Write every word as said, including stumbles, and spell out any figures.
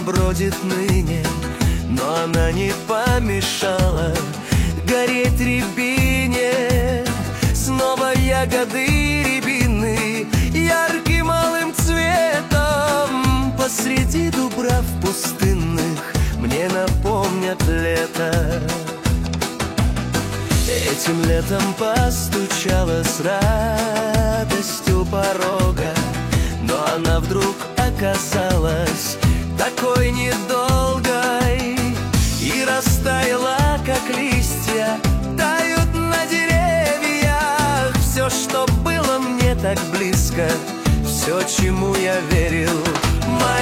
бродит ныне, но она не помешала гореть рябине. Снова ягоды рябины ярким алым цветом посреди дубрав пустынных мне напомнят лето. Этим летом постучала с радостью порога, но она вдруг оказалась такой недолгой и растаяла, как листья тают на деревьях. Все, что было мне так близко, все, чему я верил, моя